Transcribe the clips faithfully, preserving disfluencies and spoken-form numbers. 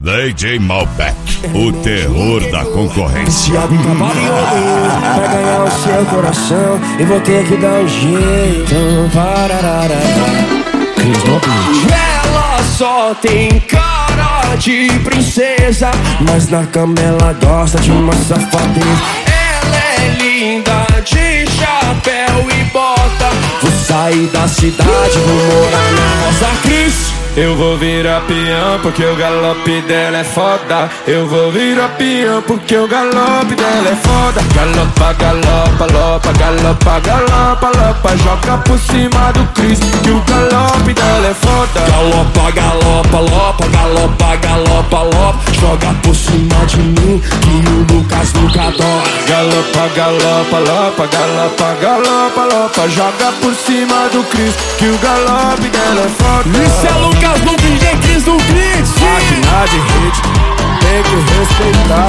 D J Malbec, o terror da concorrência. Thiago Cavalieri vai ganhar o seu coração e vou ter que dar um jeito. Pararara. Cris Nobre. Ela só tem cara de princesa, mas na cama ela gosta de uma safadeza. Ela é linda de chapéu e bota. Vou sair da cidade, vou morar na Rosa Cris. Eu vou virar peão porque o galope dela é foda. Eu vou virar peão porque o galope dela é foda. Galopa, galopa, lopa, galopa, galopa, lopa. Joga por cima do Cris que o galope dela é foda. Galopa, galopa, lopa, galopa, galopa, lopa. Joga por cima de mim que o Lucas nunca adora. Galopa, galopa, lopa, galopa, galopa, lopa. Joga por cima do Cris que o galope dela é foda. Isso é Lucas no D J Cris do Glitch. Máquina de hit, tem que respeitar.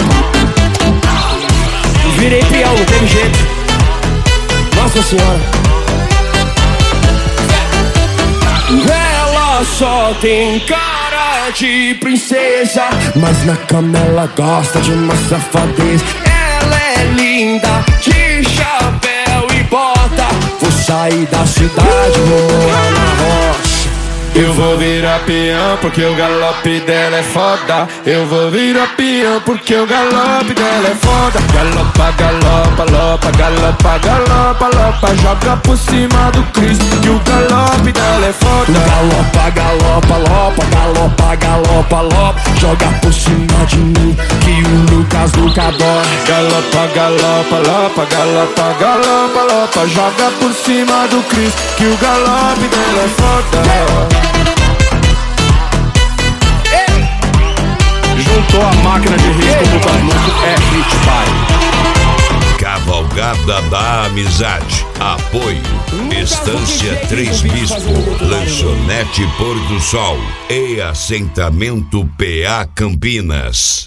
Virei peão, não teve jeito. Nossa senhora. Ela só tem cara de princesa, mas na cama ela gosta de uma safadeza. Ela é linda de chapéu e bota. Vou sair da cidade, vou morar na roça. Eu vou virar peão porque o galope dela é foda. Eu vou virar peão porque o galope dela é foda. Galopa, galopa, lopa, galopa, galopa, lopa. Joga por cima do Cris que o galope dela é foda. Galopa, galopa, lopa, galopa, galopa, lopa. Joga por cima de mim que o Lucas nunca adora. Galopa, galopa, lopa, galopa, galopa, lopa. Joga por cima do Cris que o galope dela é foda. Juntou a máquina de rir com o Lucas Louco, é hit pai. Cavalgada da Amizade. Apoio Estância Três Bispo, Lanchonete Pôr do Sol e Assentamento P A Campinas.